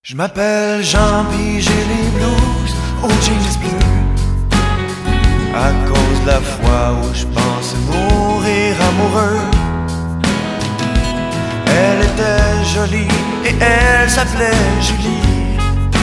Je m'appelle Jean pis j'ai les blues aux jeans bleus à cause de la fois où je pensais mourir amoureux. Elle était jolie et elle s'appelait Julie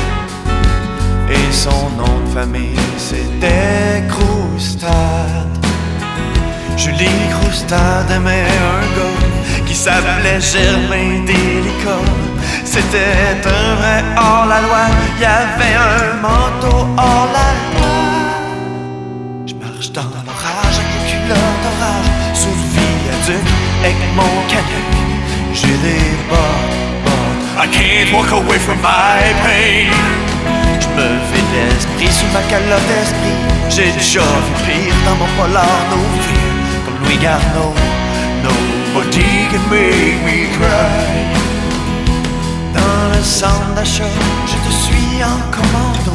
et son nom de famille c'était Croustade. Julie Croustade aimait un gars qui s'appelait Germain Délicat. C'était un vrai hors-la-loi, il y avait un manteau hors-la-loi. Je marche dans l'orage avec les culottes d'orage sous le viaduc avec mon canuc. J'ai des bottes, I can't walk away from my pain. Je me vide l'esprit sous ma calotte d'esprit. J'ai déjà vu pire dans mon polar no fear. Comme Louis Garneau, nobody can make me cry. Dans le centre d'achat, je te suis en commando.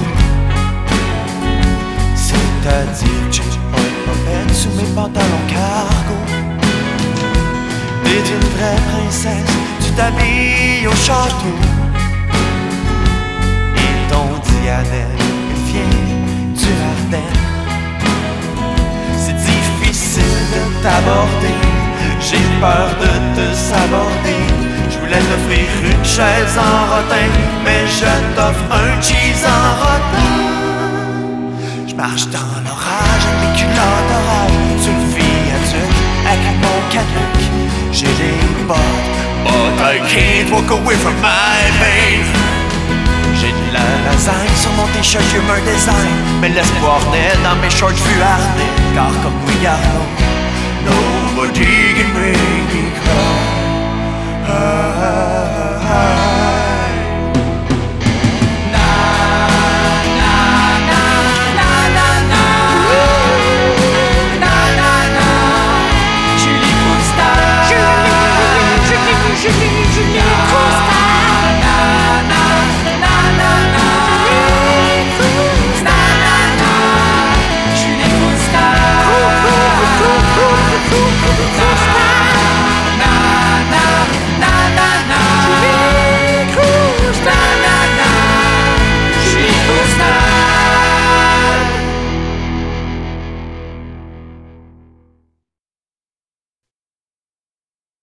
C'est-à-dire que j'ai pas de popette sous mes pantalons cargo. T'es une vraie princesse, tu t'habilles au château. Et ton diadème vient du Ardennes. C'est difficile de t'aborder, j'ai peur de te saborder. Je voulais t'offrir une chaise en rotin, mais je t'offre un cheese en rotin. Je marche dans l'orage avec mes culottes d'orage sur le viaduc avec mon canuc. J'ai des bottes, but I can't walk away from my pain. J'ai de la lasagne sur mon t-shirt Humor Design, mais l'espoir naît dans mes shorts vuardés. Car comme Louis Garneau, nobody can make me cry.